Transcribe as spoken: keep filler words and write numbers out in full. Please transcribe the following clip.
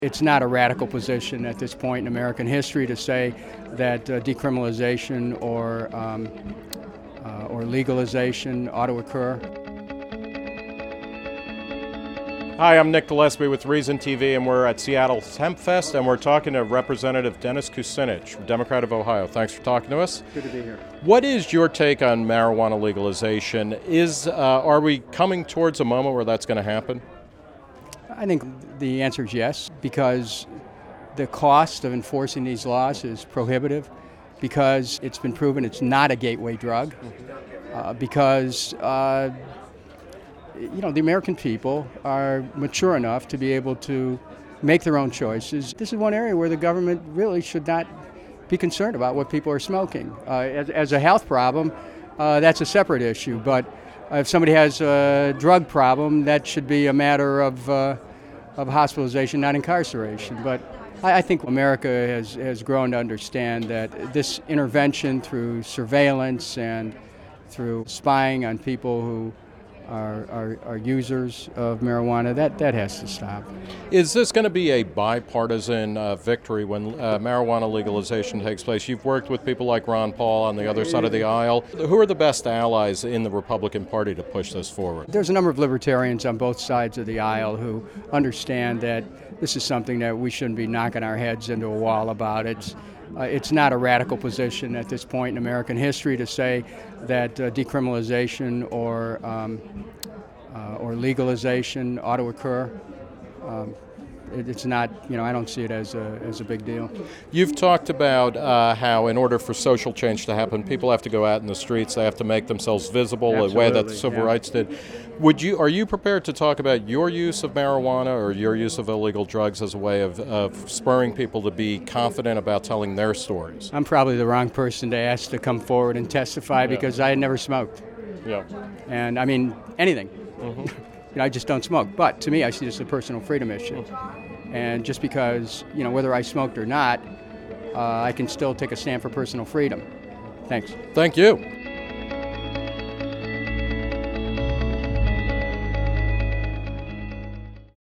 It's not a radical position at this point in American history to say that uh, decriminalization or um, uh, or legalization ought to occur. Hi, I'm Nick Gillespie with Reason T V, and we're at Seattle's Hemp Fest, and we're talking to Representative Dennis Kucinich, Democrat of Ohio. Thanks for talking to us. Good to be here. What is your take on marijuana legalization? Is uh, are we coming towards a moment where that's going to happen? I think the answer is yes, because the cost of enforcing these laws is prohibitive, because it's been proven it's not a gateway drug, uh, because uh, you know the American people are mature enough to be able to make their own choices. This is one area where the government really should not be concerned about what people are smoking. Uh, as, as a health problem, uh, that's a separate issue, but if somebody has a drug problem, that should be a matter of uh, of hospitalization, not incarceration. But I, I think America has, has grown to understand that this intervention through surveillance and through spying on people who are, are, are users of marijuana, that, that has to stop. Is this going to be a bipartisan uh, victory when uh, marijuana legalization takes place? You've worked with people like Ron Paul on the other side of the aisle. Who are the best allies in the Republican Party to push this forward? There's a number of libertarians on both sides of the aisle who understand that this is something that we shouldn't be knocking our heads into a wall about. It's Uh, it's not a radical position at this point in American history to say that uh, decriminalization or um, uh, or legalization ought to occur. Um, it, it's not, you know, I don't see it as a as a big deal. You've talked about uh, how in order for social change to happen, people have to go out in the streets, they have to make themselves visible, Absolutely, the way that the civil yeah. rights did. Would you, are you prepared to talk about your use of marijuana or your use of illegal drugs as a way of, of spurring people to be confident about telling their stories? I'm probably the wrong person to ask to come forward and testify, Yeah. because I had never smoked. Yeah. And I mean, anything. Mm-hmm. You know, I just don't smoke. But to me, I see this as a personal freedom issue. And just because, you know, whether I smoked or not, uh, I can still take a stand for personal freedom. Thanks. Thank you.